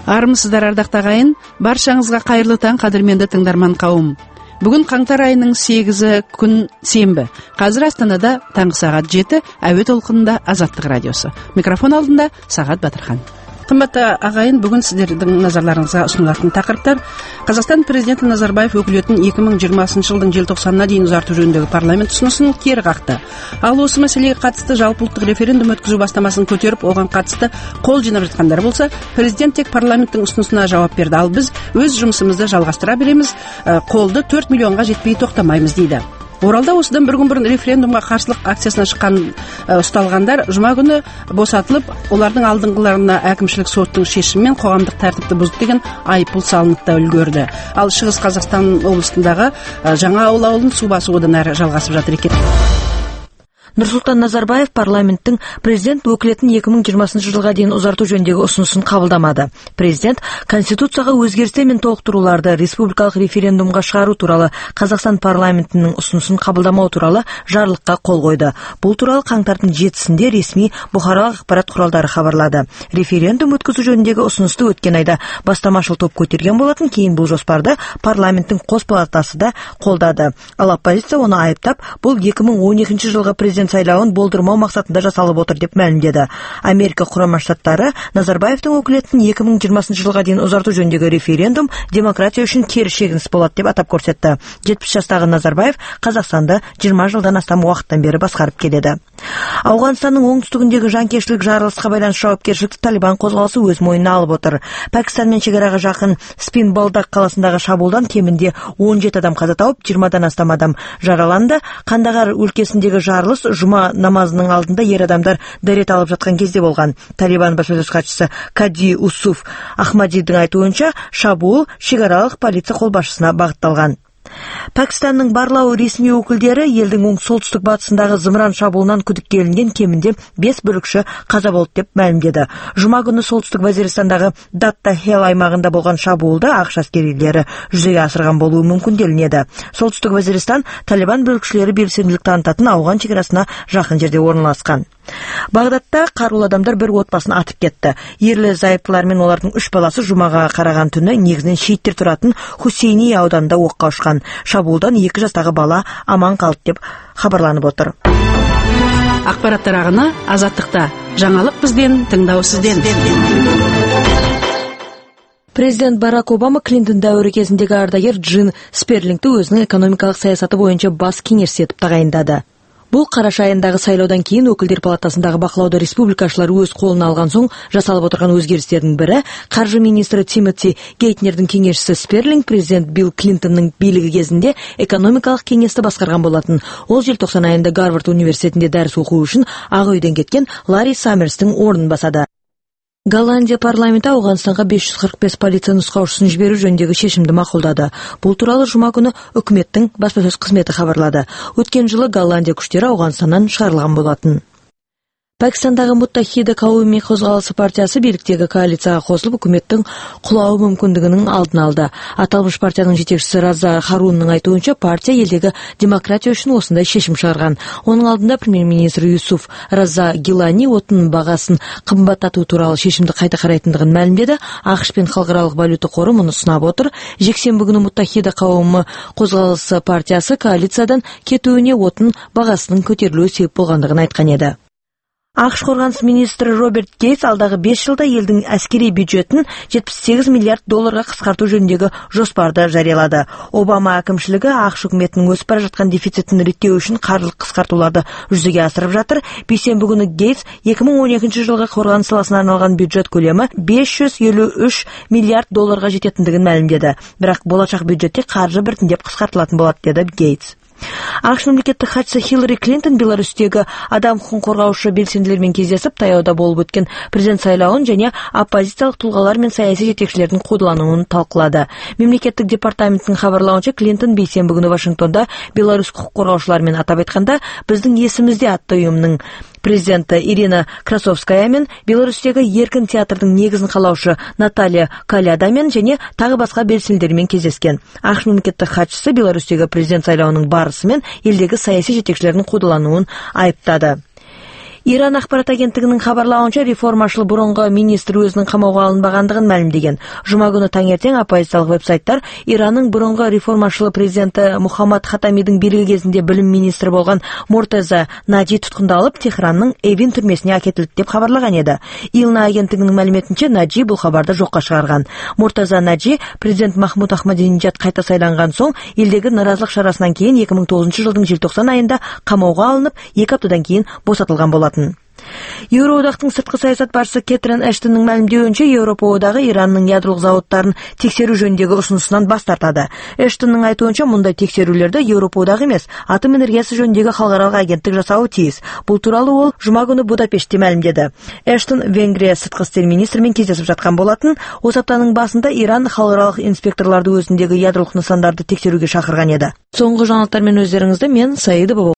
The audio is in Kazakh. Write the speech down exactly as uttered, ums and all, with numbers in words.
Армысыздар ардактуу агайын, баршаңызга кайырлуу таң кадырменди тыңдарман кауым. Бүгүн каңтар айынын сегизи күн сенбі. Казыр Астанада таңғы саат жети, әуе толкунунда Азаттык радиосу. Микрофон алдында Сагат Батырхан. Кымбатты агайын, бүгүн сиздердин назарларыңызга ұсынылатын тақырыптар: Казакстан президенти Назарбаев өкүлөтүн эки миң жыйырмасынчы жылдын желтоқсанына дейин узартуу жөнүндөгү парламент ұсынысын кері какты. Ал осы маселеге катысты жалпы улуттук референдум өткүзүү бастамасын көтөрүп, оган катысты кол жыйнап жаткандар болсо, президент тек парламенттин ұсынысына жооп берди. Ал биз өз жумушубузду жалгастыра беребиз, колду төрт миллионго жетпей токтомайбыз дейди. Оралда осыдан бір күн бұрын референдумга каршылык акциясына шыққан ұсталғандар жұма күні босатылып, олардың алдыңғыларына әкімшілік соттың шешімімен қоғамдық тәртіпті бұзды деген айыппұл салынып та үлгерді. Ал Шығыс Қазақстан облысындағы Жаңа Ауыл ауылын су басуу одан әрі жалғасып жатыр екен. Нурсултан Назарбаев парламенттің президент өкілетін эки миң жыйырмасынчы жылға дейін ұзарту жөніндегі ұсынысын қабылдамады. Президент Конституцияға өзгерістер мен толықтыруларды республикалық референдумға шығару туралы Қазақстан парламентінің ұсынысын қабылдамау туралы жарлыққа қол қойды. Бұл туралы қаңтардың жетісінде ресми бұқаралық ақпарат құралдары хабарлады. Референдум өткізу жөніндегі ұсынысты өткен айда бастамашыл топ көтерген болатын, кейін бұл жоспарды парламенттің қос палатасы да қолдады. Ал оппозиция оны айыптап, бұл эки миң он экинчи жылғы президент сайлауын болдырмау мақсатында жасалып отыр деп мәлімдеді. Америка Құрама Штаттары Назарбаевтың өкілетін эки миң жыйырмасынчы жылға дейін ұзарту жөніндегі референдум демократия үшін кері шегініс болады деп атап көрсетті. жетпіс жастағы Назарбаев Қазақстанды жиырма жылдан астам уақыттан бері басқарып келеді. Ауғанстанның оңтүстігіндегі жанкештілік жарылысқа байланысты жауапкершілікті Талибан қозғалысы өз мойнына алып отыр. Пәкістанмен шекараға жақын Спин Балдак қаласындағы шабуылдан кемінде он жеті адам қаза тауып, жиырмадан астам адам жараланды. Қандағар өлкесіндегі жарылыс жұма намазының алдында ер адамдар дәрет алып жатқан кезде болған. Талибан баспасөз хатшысы Кади Усуф Ахмадидің айтуынша, шабуыл шекаралық полиция қолбасшысына бағытталған. Пәкістанның барлау ресми өкілдері елдің оң солтүстік батысындағы зымыран шабуылынан күдікке ілінген кемінде бес бүлікші қаза болды деп мәлімдеді. Жұма күні солтүстік Вазиристандағы Датта Хел аймағында болған шабуылды ақш әскерилері жүзеге асырған болуы мүмкін делінеді. Солтүстік Вазиристан Талибан бүлікшілері белсенділік танытатын ауған шекарасына жақын жерде орналасқан. Бағдатта қарулы адамдар бір отбасын атып кетті. Ерлі зайыптылар мен олардың үш баласы жұмаға қараған түні негізінен шииттер тұратын Хусейни ауданында оққа ұшқан. Шабуылдан екі жастағы бала аман қалды деп хабарланып отыр. Ақпараттар ағыны Азаттықта. Жаңалық бізден, тыңдау сізден. Президент Барак Обама Клинтон дәуірі кезіндегі ардагер Джин Сперлингті өзінің экономикалық саясаты бойынша бас кеңесші етіп тағайындады. Бұл қараша айындағы сайлаудан кейін өкілдер палатасындағы бақылауды республикашылар өз қолына алған соң жасалып отырған өзгерістердің бірі, қаржы министрі Тимоти Гейтнердің кеңесшісі Сперлинг президент Билл Клинтонның билігі кезінде экономикалық кеңесті басқарған болатын. Ол желтоқсан айында Гарвард университетінде дәріс оқу үшін Ақ үйден кеткен Ларри Саммерстің орнын басады. Голландия парламенті Ауғанстанға бес жүз қырық бес полиция нұсқаушысын жіберу жөніндегі шешімді мақұлдады. Бұл туралы жұма күні үкіметтің баспасөз қызметі хабарлады. Өткен жылы Голландия күштері Ауғанстаннан шығарылған болатын. Пәкістандағы Муттахида Қауми қозғалысы партиясы биліктегі коалицияға қосылып, үкіметтің құлауы мүмкіндігінің алдын алды. Аталмыш партияның жетекшісі Раза Харунның айтуынша, партия елдегі демократия үшін осындай шешім шығарған. Оның алдында премьер-министр Юсуф Раза Гилани отын бағасын қымбаттату туралы шешімді қайта қарайтындығын мәлімдеді. ақш пен халықаралық валюта қоры мұны сынап отыр. Жексенбі күні Муттахида Қауми қозғалысы партиясы коалициядан кетуіне отын бағасының көтерілуі себеп болғандығын айтқан еді. ақш қорғаныс министрі Роберт Гейтс алдағы бес жылда елдің әскери бюджетін жетпіс сегіз миллиард долларға қысқарту жөніндегі жоспарды жариялады. Обама әкімшілігі ақш үкіметінің өсіп бара жатқан дефицитін реттеу үшін қаржылық қысқартуларды жүзеге асырып жатыр. Бейсенбі күні Гейтс эки миң он екінші жылғы қорғаныс саласына арналған бюджет көлемі бес жүз елу үш миллиард долларға жететіндігін мәлімдеді. Бірақ болашақ бюджетте қаржы біртіндеп қысқартылатын болады, деді Гейтс. ақш мемлекеттік хатшысы Хиллари Клинтон Беларусьтегі адам құқығын қорғаушы белсенділермен кездесіп, таяуда болып өткен президент сайлауын және оппозициялық тұлғалар мен саяси жетекшілердің қудалануын талқылады. Мемлекеттік департаменттің хабарлауынша, Клинтон бейсенбі күні Вашингтонда Беларусь құқық қорғаушылармен атап айтқанда, біздің есімізде атты ұйымның президенті Ирина Красовская мен Беларусьтегі еркін театрдың негізін қалаушы Наталья Калядамен және тағы басқа белсенділермен кездескен. ақш мемлекеттік хатшысы Беларусьтегі президент сайлауының барысы мен елдегі саяси жетекшілердің қудалануын айыптады. Иран ақпарат агенттігінің хабарлауынша, реформашыл бұрынғы министр өзінің қамауға алынбағандығын мәлімдеген. Жұма күні таңертең оппозициялық веб-сайттар Иранның бұрынғы реформашыл президенті Мухаммад Хатамидің билігі кезінде білім министрі болған Мортаза Наджи тұтқындалып, Техранның Эвин түрмесіне әкетілді деп хабарлаған еді. Илна агенттігінің мәліметінше, Наджи бұл хабарды жоққа шығарған. Мортаза Наджи президент Махмуд Ахмадинеджад қайта сайланған соң, елдегі наразылық шарасынан кейін екі мың тоғызыншы жылдың желтоқсан айында қамауға алынып, екі аптадан кейін босатылған болатын. Еуроодақтың сыртқы саясат басшысы Кэтрин Эштонның мәлімдеуінше, Еуропа одағы Иранның ядролық зауыттарын тексеру жөніндегі ұсынысынан бас тартады. Эштонның айтуынша, мұндай тексерулерді Еуропа одағы емес, атом энергиясы жөніндегі халықаралық агенттік жасауы тиіс. Бұл туралы ол жұма күні Будапештте мәлімдеді. Эштон Венгрия сыртқы істер министрімен кездесіп жатқан болатын. Осы аптаның басында Иран халықаралық инспекторларды өзіндегі ядролық нысандарды тексеруге шақырған еді. Соңғы жаңалықтармен өздеріңізді мен Саида